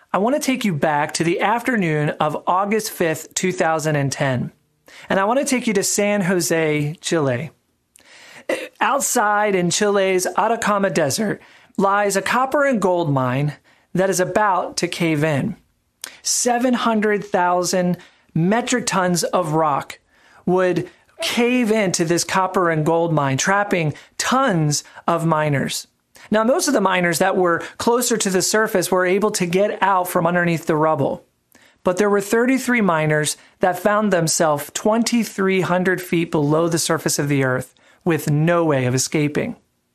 I want to take you back to the afternoon of August 5th, 2010. And I want to take you to San Jose, Chile. Outside in Chile's Atacama Desert lies a copper and gold mine that is about to cave in. 700,000 metric tons of rock would cave into this copper and gold mine, trapping tons of miners. Now, most of the miners that were closer to the surface were able to get out from underneath the rubble. But there were 33 miners that found themselves 2,300 feet below the surface of the earth with no way of escaping.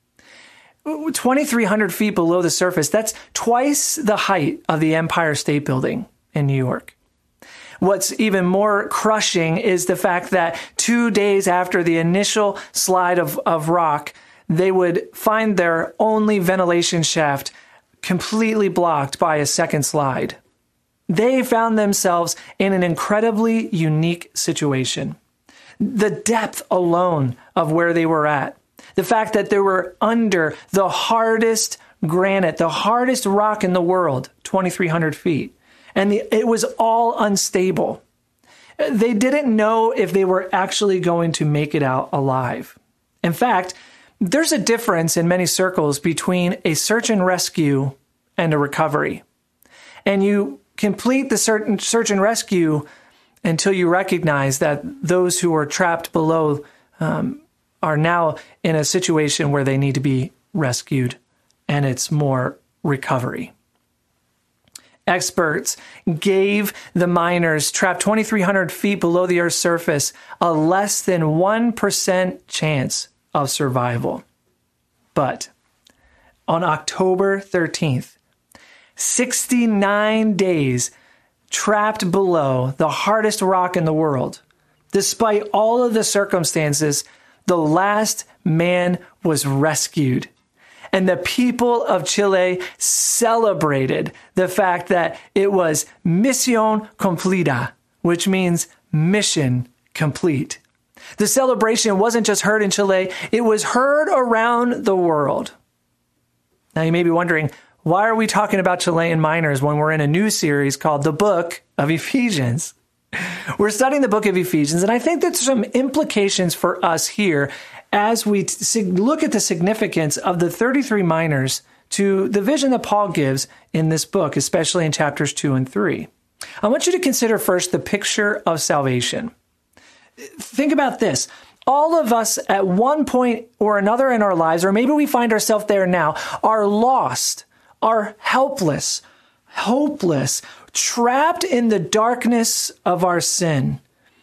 2,300 feet below the surface, that's twice the height of the Empire State Building in New York. What's even more crushing is the fact that 2 days after the initial slide of rock, they would find their only ventilation shaft completely blocked by a second slide. They found themselves in an incredibly unique situation. The depth alone of where they were at, the fact that they were under the hardest granite, the hardest rock in the world, 2,300 feet, and it was all unstable. They didn't know if they were actually going to make it out alive. In fact, there's a difference in many circles between a search and rescue and a recovery. And you complete the search and rescue until you recognize that those who are trapped below are now in a situation where they need to be rescued, and it's more recovery. Experts gave the miners trapped 2,300 feet below the Earth's surface a less than 1% chance of survival. But on October 13th, 69 days trapped below the hardest rock in the world, despite all of the circumstances, the last man was rescued. And the people of Chile celebrated the fact that it was misión cumplida, which means mission complete. The celebration wasn't just heard in Chile, it was heard around the world. Now you may be wondering, why are we talking about Chilean miners when we're in a new series called The Book of Ephesians? We're studying the book of Ephesians, and I think there's some implications for us here as we look at the significance of the 33 miners to the vision that Paul gives in this book, especially in chapters 2 and 3. I want you to consider first the picture of salvation. Think about this. All of us at one point or another in our lives, or maybe we find ourselves there now, are lost, are helpless, hopeless, trapped in the darkness of our sin.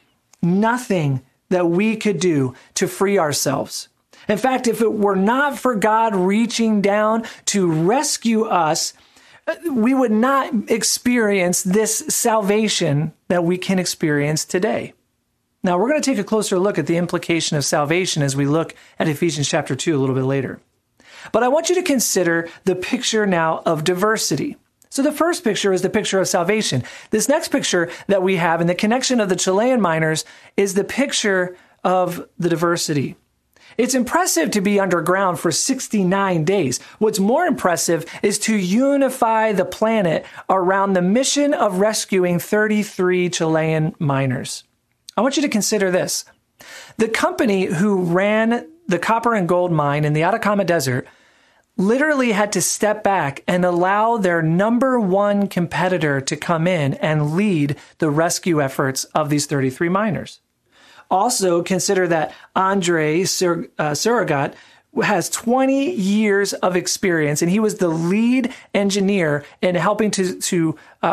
Nothing that we could do to free ourselves. In fact, if it were not for God reaching down to rescue us, we would not experience this salvation that we can experience today. Now, we're going to take a closer look at the implication of salvation as we look at Ephesians chapter 2 a little bit later. But I want you to consider the picture now of diversity. So the first picture is the picture of salvation. This next picture that we have in the connection of the Chilean miners is the picture of the diversity. It's impressive to be underground for 69 days. What's more impressive is to unify the planet around the mission of rescuing 33 Chilean miners. I want you to consider this. The company who ran the copper and gold mine in the Atacama Desert literally had to step back and allow their number one competitor to come in and lead the rescue efforts of these 33 miners. Also, consider that Andre Surragat has 20 years of experience, and he was the lead engineer in helping to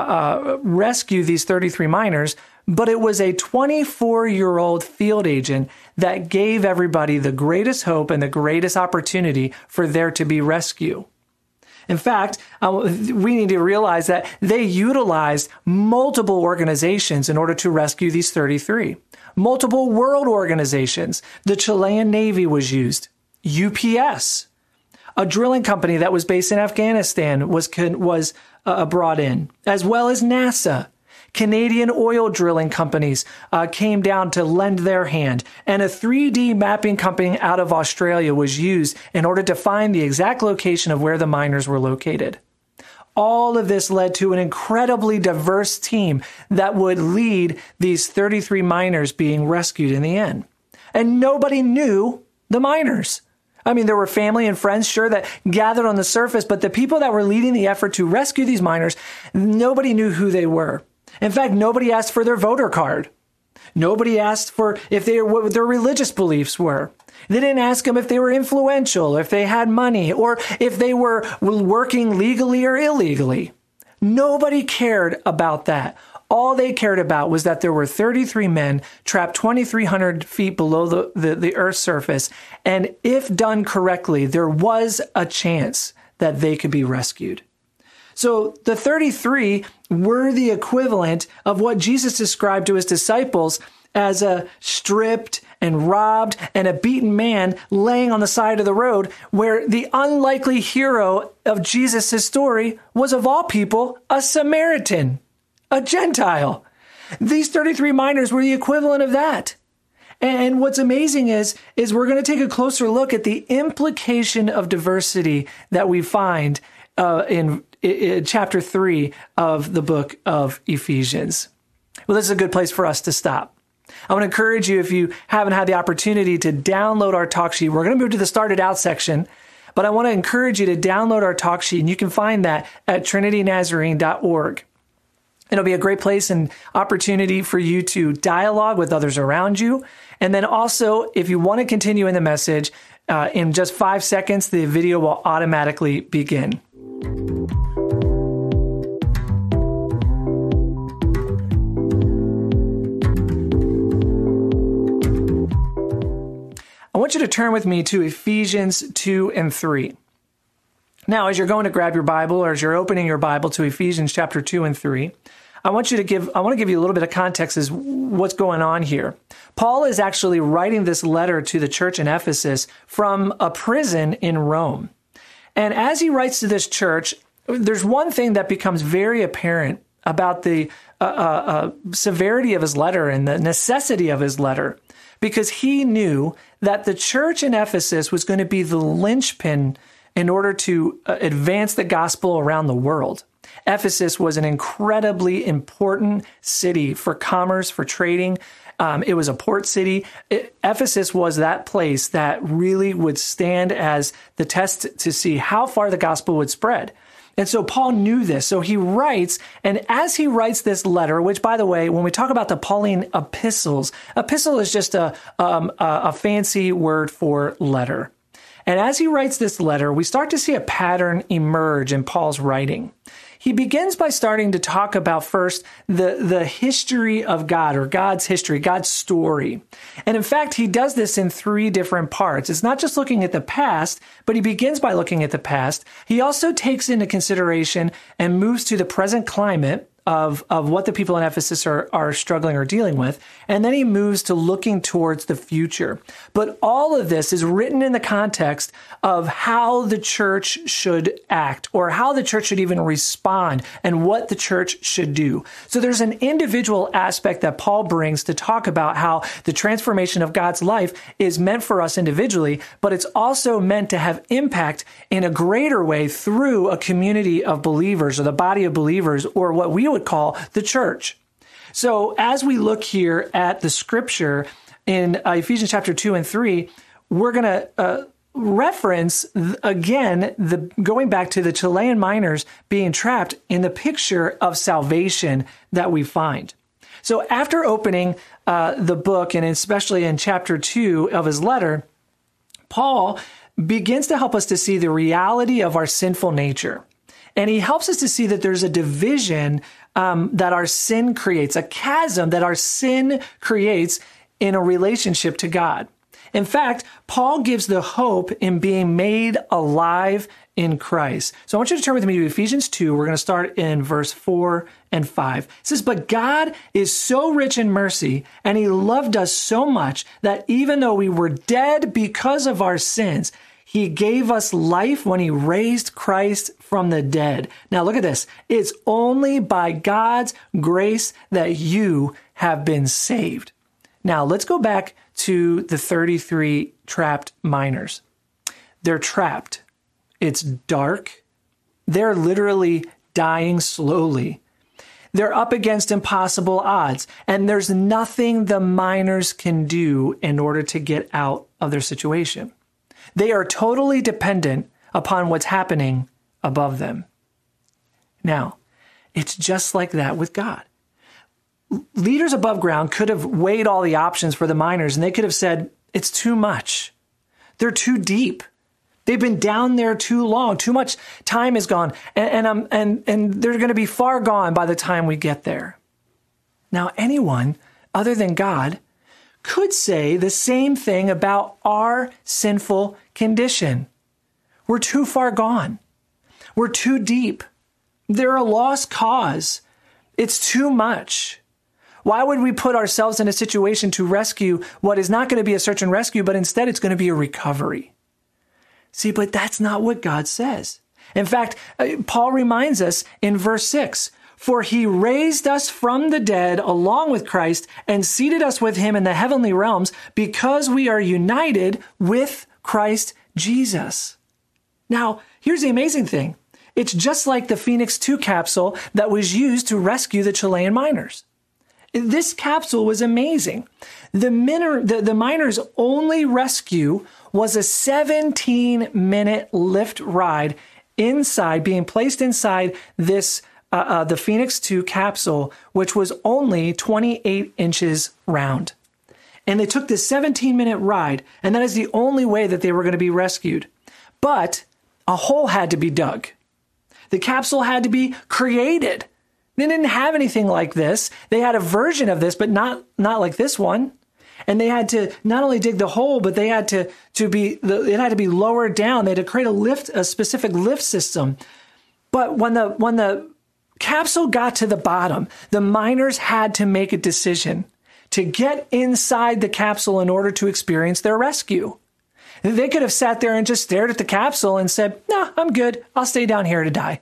rescue these 33 miners. But it was a 24-year-old field agent that gave everybody the greatest hope and the greatest opportunity for there to be rescue. In fact, we need to realize that they utilized multiple organizations in order to rescue these 33. Multiple world organizations. The Chilean Navy was used. UPS, a drilling company that was based in Afghanistan, was brought in, as well as NASA. Canadian oil drilling companies came down to lend their hand, and a 3D mapping company out of Australia was used in order to find the exact location of where the miners were located. all of this led to an incredibly diverse team that would lead these 33 miners being rescued in the end. And nobody knew the miners. I mean, there were family and friends, sure, that gathered on the surface, but the people that were leading the effort to rescue these miners, nobody knew who they were. In fact, nobody asked for their voter card. Nobody asked for what their religious beliefs were. They didn't ask them if they were influential, if they had money, or if they were working legally or illegally. Nobody cared about that. All they cared about was that there were 33 men trapped 2,300 feet below the Earth's surface. And if done correctly, there was a chance that they could be rescued. So the 33 were the equivalent of what Jesus described to his disciples as a stripped and robbed and a beaten man laying on the side of the road, where the unlikely hero of Jesus' story was, of all people, a Samaritan, a Gentile. These 33 miners were the equivalent of that. And what's amazing is we're going to take a closer look at the implication of diversity that we find in chapter 3 of the book of Ephesians. Well, this is a good place for us to stop. I want to encourage you, if you haven't had the opportunity to download our talk sheet, we're going to move to the started out section, but I want to encourage you to download our talk sheet, and you can find that at trinitynazarene.org. It'll be a great place and opportunity for you to dialogue with others around you. And then also, if you want to continue in the message, in just 5 seconds, the video will automatically begin. I want you to turn with me to Ephesians 2 and 3. Now, as you're going to grab your Bible, or as you're opening your Bible to Ephesians chapter 2 and 3, I want to give you a little bit of context as what's going on here. Paul is actually writing this letter to the church in Ephesus from a prison in Rome. And as he writes to this church, there's one thing that becomes very apparent about the severity of his letter and the necessity of his letter, because he knew that the church in Ephesus was going to be the linchpin in order to advance the gospel around the world. Ephesus was an incredibly important city for commerce, for trading. It was a port city. Ephesus was that place that really would stand as the test to see how far the gospel would spread. And so Paul knew this. So he writes, and as he writes this letter, which, by the way, when we talk about the Pauline epistles, epistle is just a fancy word for letter. And as he writes this letter, we start to see a pattern emerge in Paul's writing. He begins by starting to talk about first the history of God, or God's history, God's story. And in fact, he does this in 3 different parts. It's not just looking at the past, but he begins by looking at the past. He also takes into consideration and moves to the present climate of what the people in Ephesus are struggling or dealing with. And then he moves to looking towards the future. But all of this is written in the context of how the church should act, or how the church should even respond, and what the church should do. So there's an individual aspect that Paul brings to talk about how the transformation of God's life is meant for us individually, but it's also meant to have impact in a greater way through a community of believers, or the body of believers, or what we would call the church. So as we look here at the scripture in Ephesians chapter 2 and 3, we're going to reference again going back to the Chilean miners being trapped in the picture of salvation that we find. So after opening the book, and especially in chapter 2 of his letter, Paul begins to help us to see the reality of our sinful nature. And he helps us to see that there's a division that our sin creates, a chasm that our sin creates in a relationship to God. In fact, Paul gives the hope in being made alive in Christ. So I want you to turn with me to Ephesians 2. We're going to start in verse 4 and 5. It says, "But God is so rich in mercy, and he loved us so much that even though we were dead because of our sins, he gave us life when he raised Christ from the dead." Now look at this. "It's only by God's grace that you have been saved." Now let's go back to the 33 trapped miners. They're trapped. It's dark. They're literally dying slowly. They're up against impossible odds, and there's nothing the miners can do in order to get out of their situation. They are totally dependent upon what's happening above them. Now, it's just like that with God. Leaders above ground could have weighed all the options for the miners, and they could have said, it's too much. They're too deep. They've been down there too long. Too much time has gone, and they're going to be far gone by the time we get there. Now, anyone other than God could say the same thing about our sinful condition. We're too far gone. We're too deep. They're a lost cause. It's too much. Why would we put ourselves in a situation to rescue what is not going to be a search and rescue, but instead it's going to be a recovery? See, but that's not what God says. In fact, Paul reminds us in verse 6, for he raised us from the dead along with Christ and seated us with him in the heavenly realms because we are united with Christ Jesus. Now, here's the amazing thing. It's just like the Phoenix 2 capsule that was used to rescue the Chilean miners. This capsule was amazing. The miners' only rescue was a 17-minute lift ride inside, being placed inside this the Phoenix 2 capsule, which was only 28 inches round. And they took this 17-minute ride, and that is the only way that they were going to be rescued. But a hole had to be dug. The capsule had to be created. They didn't have anything like this. They had a version of this, but not like this one. And they had to not only dig the hole, but they had it had to be lowered down. They had to create a specific lift system. But when the capsule got to the bottom, the miners had to make a decision to get inside the capsule in order to experience their rescue. They could have sat there and just stared at the capsule and said, "No, I'm good. I'll stay down here to die."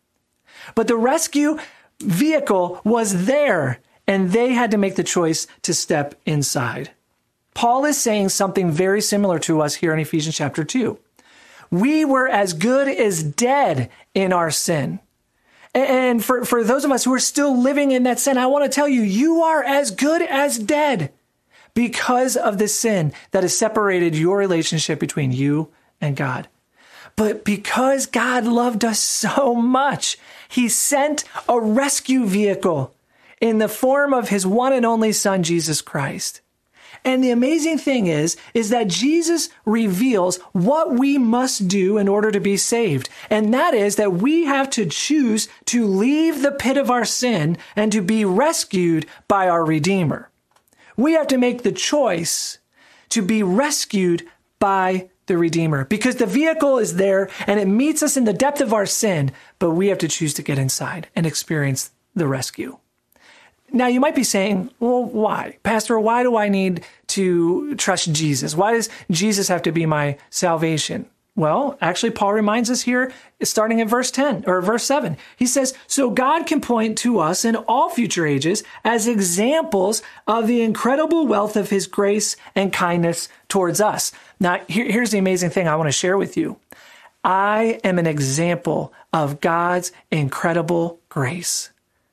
But the rescue vehicle was there, and they had to make the choice to step inside. Paul is saying something very similar to us here in Ephesians chapter 2. We were as good as dead in our sin. And for those of us who are still living in that sin, I want to tell you, you are as good as dead because of the sin that has separated your relationship between you and God. But because God loved us so much, he sent a rescue vehicle in the form of his one and only Son, Jesus Christ. And the amazing thing is that Jesus reveals what we must do in order to be saved. And that is that we have to choose to leave the pit of our sin and to be rescued by our Redeemer. We have to make the choice to be rescued by the Redeemer, because the vehicle is there and it meets us in the depth of our sin, but we have to choose to get inside and experience the rescue. Now, you might be saying, well, why? Pastor, why do I need to trust Jesus? Why does Jesus have to be my salvation? Well, actually, Paul reminds us here, starting in verse 10 or verse 7. He says, so God can point to us in all future ages as examples of the incredible wealth of his grace and kindness towards us. Now, here's the amazing thing I want to share with you. I am an example of God's incredible grace.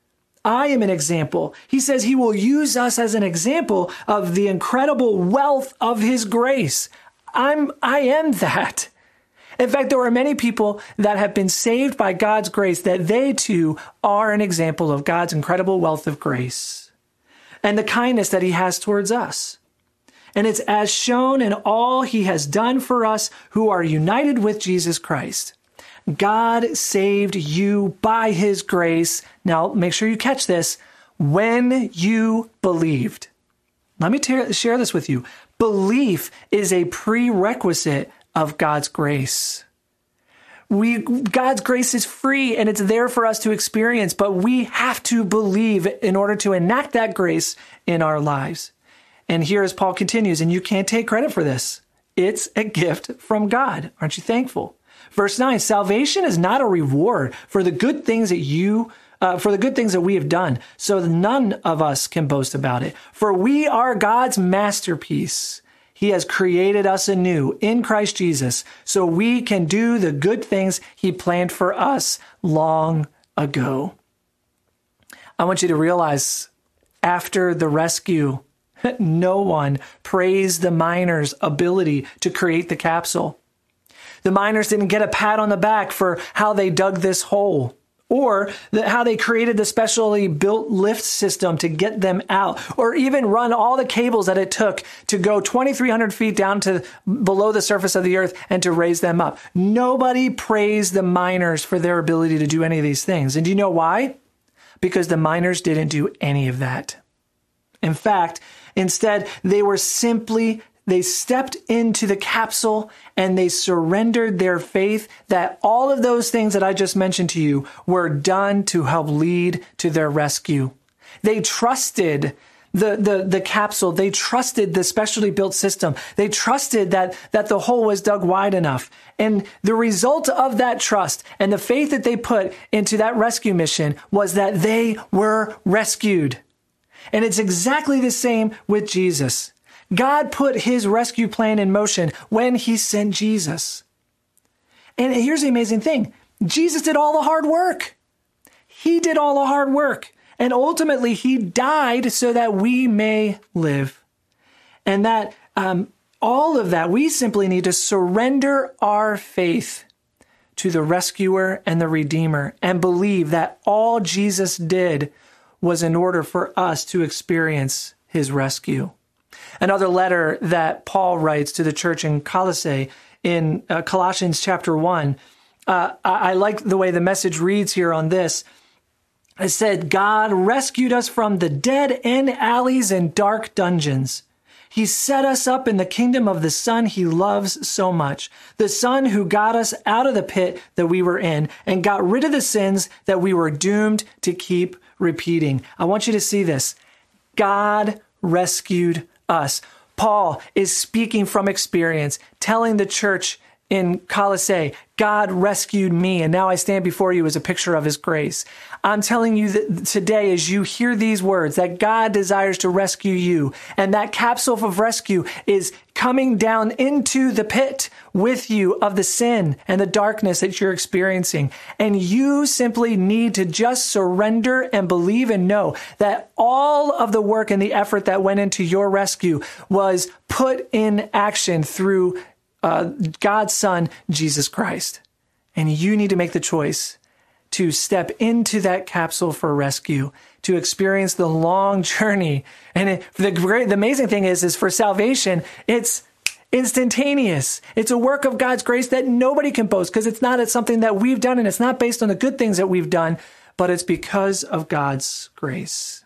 I am an example. He says he will use us as an example of the incredible wealth of his grace. I am that. In fact, there are many people that have been saved by God's grace that they too are an example of God's incredible wealth of grace and the kindness that he has towards us. And it's as shown in all he has done for us who are united with Jesus Christ. God saved you by his grace. Now, make sure you catch this. When you believed. Let me share this with you. Belief is a prerequisite of God's grace. God's grace is free and it's there for us to experience, but we have to believe in order to enact that grace in our lives. And here as Paul continues, and you can't take credit for this. It's a gift from God. Aren't you thankful? Verse 9, salvation is not a reward for the good things that we have done, so none of us can boast about it. For we are God's masterpiece. He has created us anew in Christ Jesus, so we can do the good things he planned for us long ago. I want you to realize after the rescue, no one praised the miners' ability to create the capsule. The miners didn't get a pat on the back for how they dug this hole, or how they created the specially built lift system to get them out, or even run all the cables that it took to go 2,300 feet down to below the surface of the earth and to raise them up. Nobody praised the miners for their ability to do any of these things. And do you know why? Because the miners didn't do any of that. In fact, instead, they stepped into the capsule and they surrendered their faith that all of those things that I just mentioned to you were done to help lead to their rescue. They trusted the capsule. They trusted the specially built system. They trusted that the hole was dug wide enough. And the result of that trust and the faith that they put into that rescue mission was that they were rescued. And it's exactly the same with Jesus. God put his rescue plan in motion when he sent Jesus. And here's the amazing thing. Jesus did all the hard work. He did all the hard work. And ultimately, he died so that we may live. And that all of that, we simply need to surrender our faith to the rescuer and the redeemer and believe that all Jesus did was in order for us to experience his rescue. Another letter that Paul writes to the church in Colossae in Colossians chapter 1. I like the way the Message reads here on this. It said, God rescued us from the dead end alleys and dark dungeons. He set us up in the kingdom of the Son he loves so much. The Son who got us out of the pit that we were in and got rid of the sins that we were doomed to keep repeating. I want you to see this. God rescued us. Paul is speaking from experience, telling the church in Colossae, God rescued me, and now I stand before you as a picture of his grace. I'm telling you that today, as you hear these words, that God desires to rescue you, and that capsule of rescue is coming down into the pit with you of the sin and the darkness that you're experiencing. And you simply need to just surrender and believe and know that all of the work and the effort that went into your rescue was put in action through God's Son, Jesus Christ. And you need to make the choice to step into that capsule for rescue, to experience the long journey. And the amazing thing is for salvation, it's instantaneous. It's a work of God's grace that nobody can boast because it's not something that we've done and it's not based on the good things that we've done, but it's because of God's grace.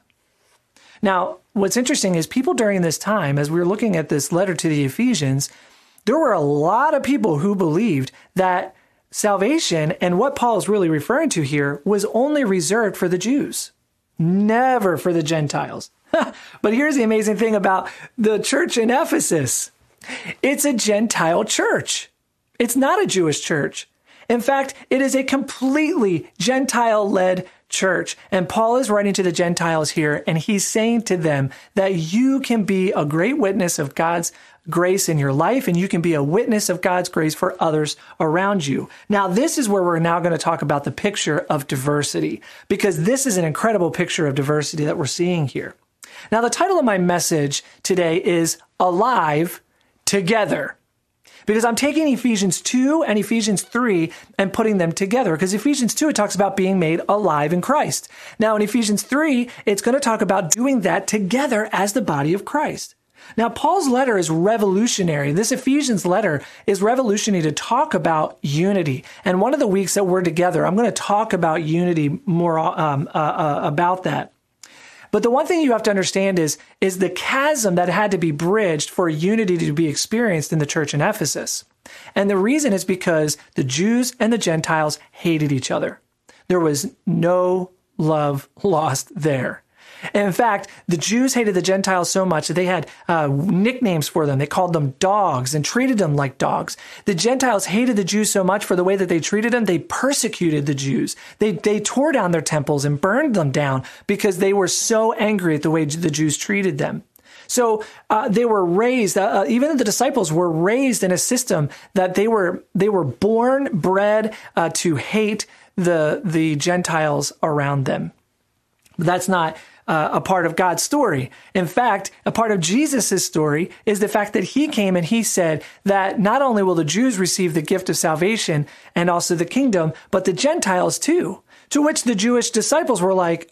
Now, what's interesting is people during this time, as we were looking at this letter to the Ephesians, there were a lot of people who believed that salvation and what Paul is really referring to here was only reserved for the Jews, never for the Gentiles. But here's the amazing thing about the church in Ephesus. It's a Gentile church. It's not a Jewish church. In fact, it is a completely Gentile-led church. And Paul is writing to the Gentiles here, and he's saying to them that you can be a great witness of God's grace in your life, and you can be a witness of God's grace for others around you. Now, this is where we're now going to talk about the picture of diversity, because this is an incredible picture of diversity that we're seeing here. Now, the title of my message today is Alive Together, because I'm taking Ephesians 2 and Ephesians 3 and putting them together, because Ephesians 2, it talks about being made alive in Christ. Now, in Ephesians 3, it's going to talk about doing that together as the body of Christ. Now, Paul's letter is revolutionary. This Ephesians letter is revolutionary to talk about unity. And one of the weeks that we're together, I'm going to talk about unity more about that. But the one thing you have to understand is the chasm that had to be bridged for unity to be experienced in the church in Ephesus. And the reason is because the Jews and the Gentiles hated each other. There was no love lost there. In fact, the Jews hated the Gentiles so much that they had nicknames for them. They called them dogs and treated them like dogs. The Gentiles hated the Jews so much for the way that they treated them, they persecuted the Jews. They tore down their temples and burned them down because they were so angry at the way the Jews treated them. So they were raised, even the disciples were raised in a system that they were bred to hate the Gentiles around them. But that's not a part of God's story. In fact, a part of Jesus' story is the fact that he came and he said that not only will the Jews receive the gift of salvation and also the kingdom, but the Gentiles too. To which the Jewish disciples were like,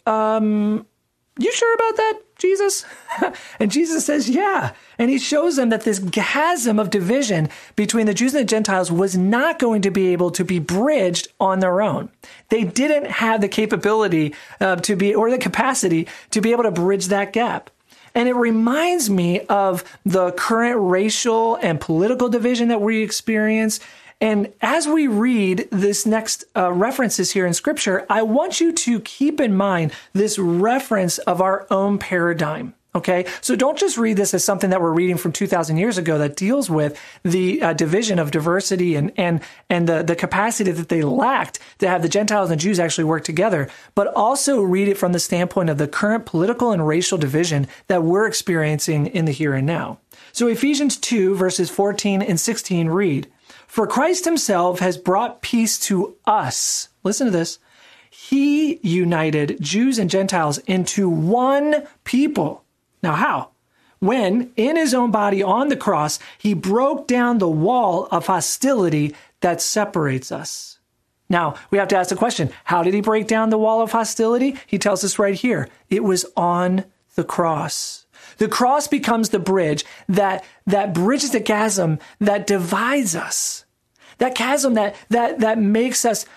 you sure about that, Jesus? And Jesus says, yeah. And he shows them that this chasm of division between the Jews and the Gentiles was not going to be able to be bridged on their own. They didn't have the capability or the capacity to be able to bridge that gap. And it reminds me of the current racial and political division that we experience. And as we read this next references here in Scripture, I want you to keep in mind this reference of our own paradigm. Okay, so don't just read this as something that we're reading from 2,000 years ago that deals with the division of diversity and the capacity that they lacked to have the Gentiles and the Jews actually work together, but also read it from the standpoint of the current political and racial division that we're experiencing in the here and now. So Ephesians 2 verses 14 and 16 read, "For Christ himself has brought peace to us." Listen to this. "He united Jews and Gentiles into one people." Now how? When, in his own body on the cross, he broke down the wall of hostility that separates us. Now, we have to ask the question, how did he break down the wall of hostility? He tells us right here. It was on the cross. The cross becomes the bridge that bridges the chasm that divides us. That chasm that makes us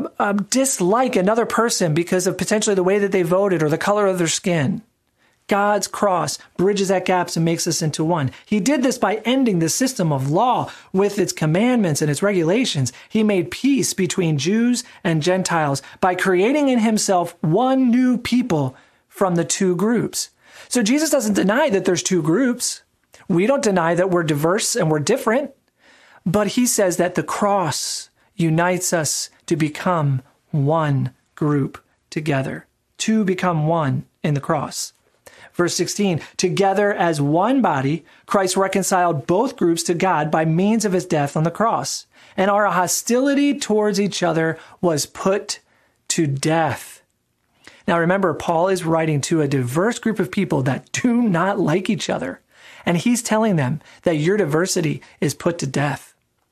dislike another person because of potentially the way that they voted or the color of their skin. God's cross bridges that gap and makes us into one. He did this by ending the system of law with its commandments and its regulations. He made peace between Jews and Gentiles by creating in himself one new people from the two groups. So Jesus doesn't deny that there's two groups. We don't deny that we're diverse and we're different. But he says that the cross unites us to become one group together, to become one in the cross. Verse 16, "Together as one body, Christ reconciled both groups to God by means of his death on the cross. And our hostility towards each other was put to death." Now remember, Paul is writing to a diverse group of people that do not like each other. And he's telling them that your diversity is put to death.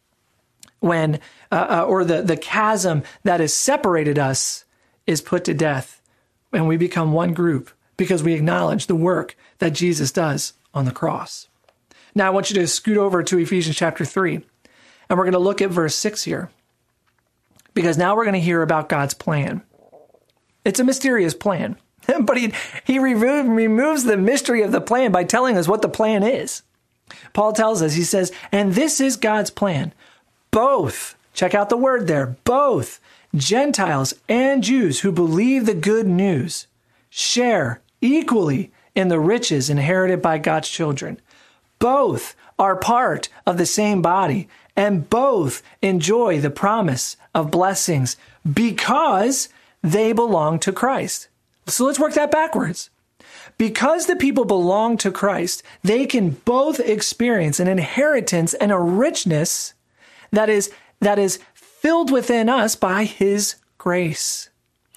When, the chasm that has separated us is put to death. And we become one group, because we acknowledge the work that Jesus does on the cross. Now, I want you to scoot over to Ephesians chapter 3, and we're going to look at verse 6 here, because now we're going to hear about God's plan. It's a mysterious plan, but he removes the mystery of the plan by telling us what the plan is. Paul tells us, he says, "And this is God's plan. Both," check out the word there, "both Gentiles and Jews who believe the good news share equally in the riches inherited by God's children. Both are part of the same body, and both enjoy the promise of blessings because they belong to Christ." So let's work that backwards. Because the people belong to Christ, they can both experience an inheritance and a richness that is filled within us by his grace.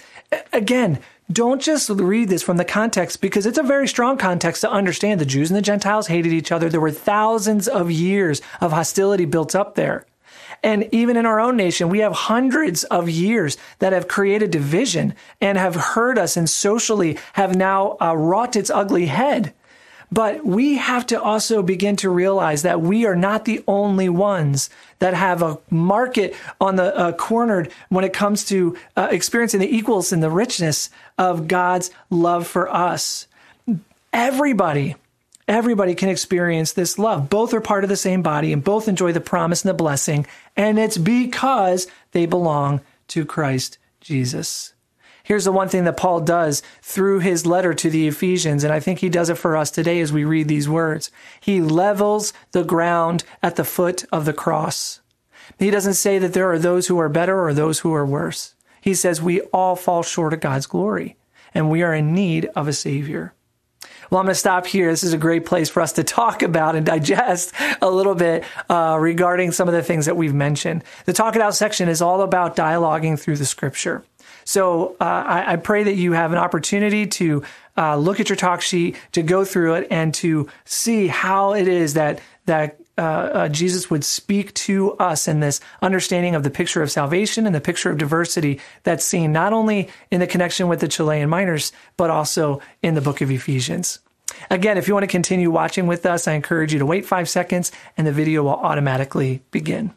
Again, don't just read this from the context, because it's a very strong context to understand the Jews and the Gentiles hated each other. There were thousands of years of hostility built up there. And even in our own nation, we have hundreds of years that have created division and have hurt us and socially have now wrought its ugly head. But we have to also begin to realize that we are not the only ones that have a market on the cornered when it comes to experiencing the equals and the richness of God's love for us. Everybody can experience this love. Both are part of the same body and both enjoy the promise and the blessing. And it's because they belong to Christ Jesus. Here's the one thing that Paul does through his letter to the Ephesians, and I think he does it for us today as we read these words. He levels the ground at the foot of the cross. He doesn't say that there are those who are better or those who are worse. He says we all fall short of God's glory, and we are in need of a Savior. Well, I'm going to stop here. This is a great place for us to talk about and digest a little bit regarding some of the things that we've mentioned. The Talk It Out section is all about dialoguing through the scripture. So I pray that you have an opportunity to look at your talk sheet, to go through it, and to see how it is that Jesus would speak to us in this understanding of the picture of salvation and the picture of diversity that's seen not only in the connection with the Chilean miners, but also in the book of Ephesians. Again, if you want to continue watching with us, I encourage you to wait 5 seconds and the video will automatically begin.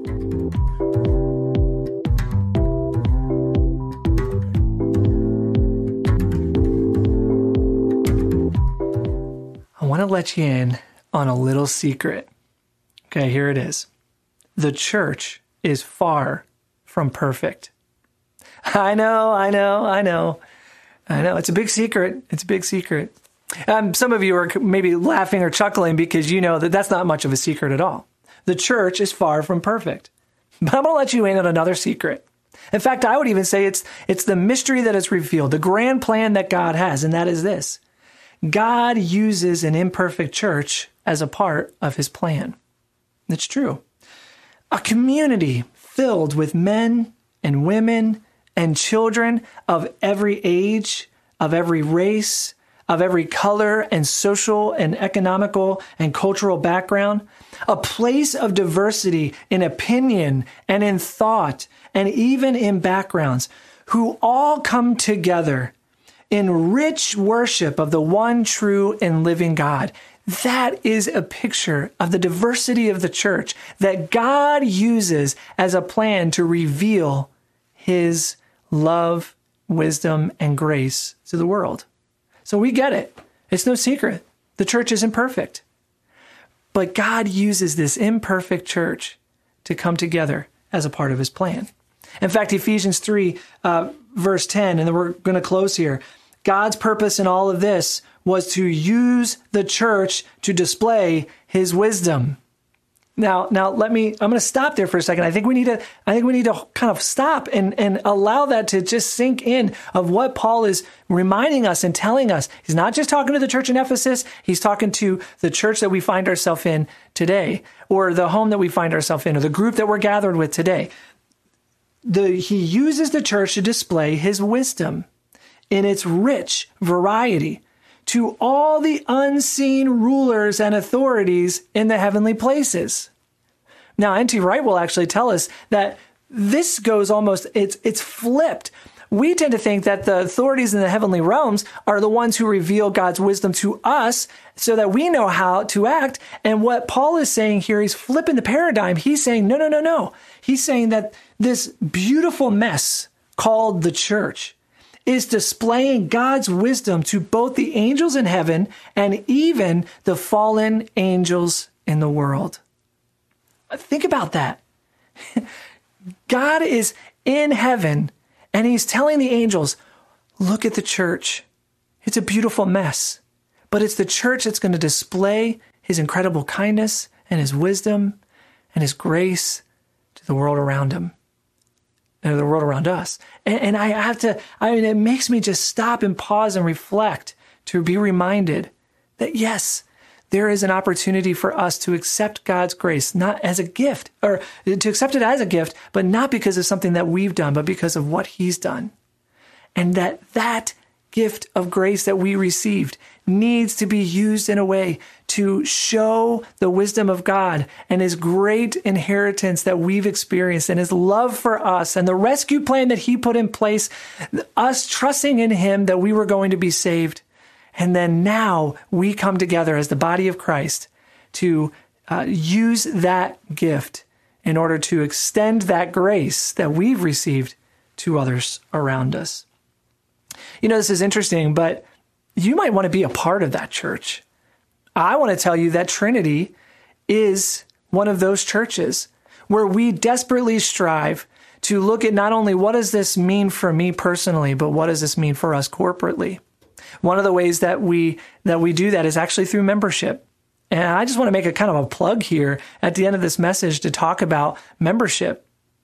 I want to let you in on a little secret. Okay, here it is. The church is far from perfect. I know. It's a big secret. It's a big secret. Some of you are maybe laughing or chuckling because you know that that's not much of a secret at all. The church is far from perfect. But I'm going to let you in on another secret. In fact, I would even say it's the mystery that is revealed, the grand plan that God has, and that is this. God uses an imperfect church as a part of his plan. It's true. A community filled with men and women and children of every age, of every race, of every color and social and economical and cultural background. A place of diversity in opinion and in thought and even in backgrounds, who all come together in rich worship of the one true and living God. That is a picture of the diversity of the church that God uses as a plan to reveal his love, wisdom, and grace to the world. So we get it. It's no secret. The church isn't perfect. But God uses this imperfect church to come together as a part of his plan. In fact, Ephesians 3, verse 10, and then we're going to close here. God's purpose in all of this was to use the church to display his wisdom. Now I'm going to stop there for a second. I think we need to kind of stop and allow that to just sink in of what Paul is reminding us and telling us. He's not just talking to the church in Ephesus. He's talking to the church that we find ourselves in today, or the home that we find ourselves in, or the group that we're gathered with today. He uses the church to display his wisdom in its rich variety to all the unseen rulers and authorities in the heavenly places. Now, N.T. Wright will actually tell us that this goes it's flipped. We tend to think that the authorities in the heavenly realms are the ones who reveal God's wisdom to us so that we know how to act. And what Paul is saying here, he's flipping the paradigm. He's saying, no. He's saying that this beautiful mess called the church is displaying God's wisdom to both the angels in heaven and even the fallen angels in the world. Think about that. God is in heaven and he's telling the angels, look at the church. It's a beautiful mess, but it's the church that's going to display his incredible kindness and his wisdom and his grace to the world around him. And the world around us. And it makes me just stop and pause and reflect to be reminded that yes, there is an opportunity for us to accept God's grace, not as a gift, or to accept it as a gift, but not because of something that we've done, but because of what he's done. And that gift of grace that we received needs to be used in a way to show the wisdom of God and his great inheritance that we've experienced and his love for us and the rescue plan that he put in place, us trusting in him that we were going to be saved. And then now we come together as the body of Christ to use that gift in order to extend that grace that we've received to others around us. You know, this is interesting, but you might want to be a part of that church. I want to tell you that Trinity is one of those churches where we desperately strive to look at not only what does this mean for me personally, but what does this mean for us corporately. One of the ways that we do that is actually through membership. And I just want to make a kind of a plug here at the end of this message to talk about membership.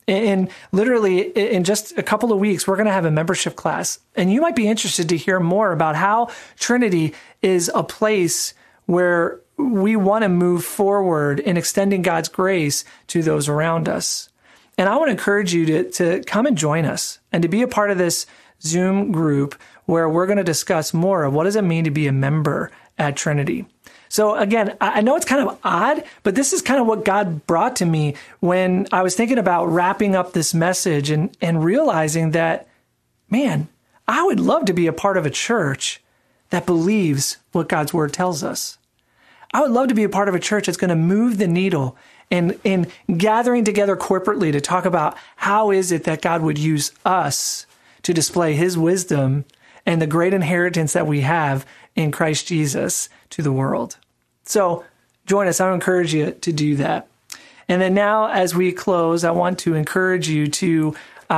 And literally in just a couple of weeks, we're going to have a membership class. And you might be interested to hear more about how Trinity is a place where we want to move forward in extending God's grace to those around us. And I want to encourage you to come and join us and to be a part of this Zoom group where we're going to discuss more of what does it mean to be a member at Trinity. So again, I know it's kind of odd, but this is kind of what God brought to me when I was thinking about wrapping up this message and realizing that, man, I would love to be a part of a church that believes what God's word tells us. I would love to be a part of a church that's going to move the needle and gathering together corporately to talk about how is it that God would use us to display his wisdom and the great inheritance that we have in Christ Jesus to the world. So join us. I encourage you to do that. And then now as we close, I want to encourage you to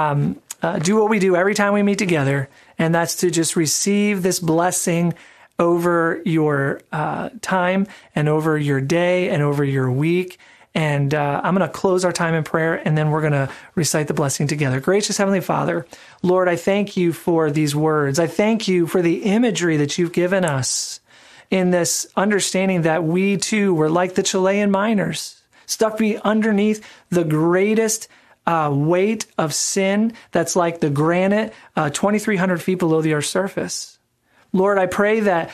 do what we do every time we meet together, and that's to just receive this blessing over your time and over your day and over your week. And I'm going to close our time in prayer, and then we're going to recite the blessing together. Gracious Heavenly Father, Lord, I thank you for these words. I thank you for the imagery that you've given us in this understanding that we too were like the Chilean miners, stuck underneath the greatest weight of sin that's like the granite 2,300 feet below the earth's surface. Lord, I pray that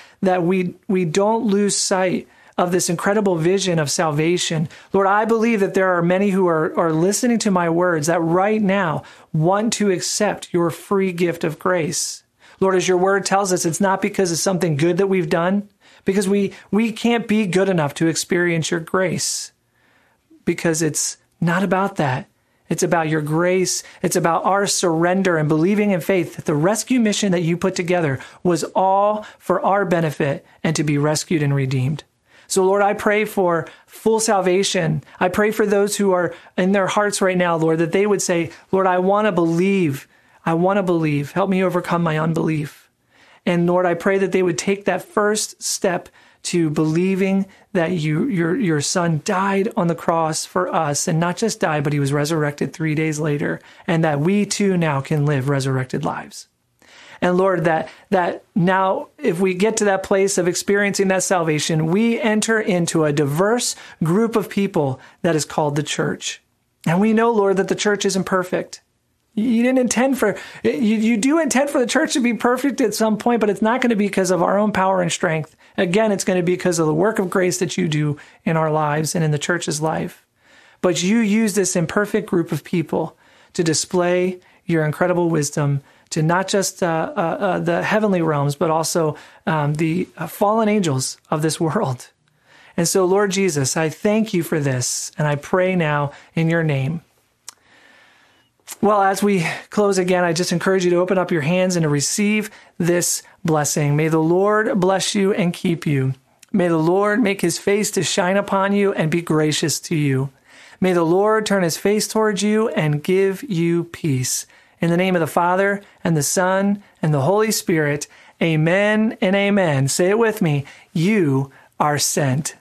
we don't lose sight of this incredible vision of salvation. Lord, I believe that there are many who are listening to my words that right now want to accept your free gift of grace. Lord, as your word tells us, it's not because of something good that we've done, because we can't be good enough to experience your grace, because it's not about that. It's about your grace. It's about our surrender and believing in faith that the rescue mission that you put together was all for our benefit and to be rescued and redeemed. So, Lord, I pray for full salvation. I pray for those who are in their hearts right now, Lord, that they would say, Lord, I want to believe. I want to believe. Help me overcome my unbelief. And Lord, I pray that they would take that first step to believing that your son died on the cross for us, and not just died, but he was resurrected 3 days later, and that we too now can live resurrected lives. And Lord, that now if we get to that place of experiencing that salvation, we enter into a diverse group of people that is called the church. And we know, Lord, that the church isn't perfect. You didn't intend for, you do intend for the church to be perfect at some point, but it's not going to be because of our own power and strength. Again, it's going to be because of the work of grace that you do in our lives and in the church's life. But you use this imperfect group of people to display your incredible wisdom to not just the heavenly realms, but also the fallen angels of this world. And so, Lord Jesus, I thank you for this, and I pray now in your name. Well, as we close again, I just encourage you to open up your hands and to receive this blessing. May the Lord bless you and keep you. May the Lord make his face to shine upon you and be gracious to you. May the Lord turn his face towards you and give you peace. In the name of the Father, and the Son, and the Holy Spirit, amen and amen. Say it with me. You are sent.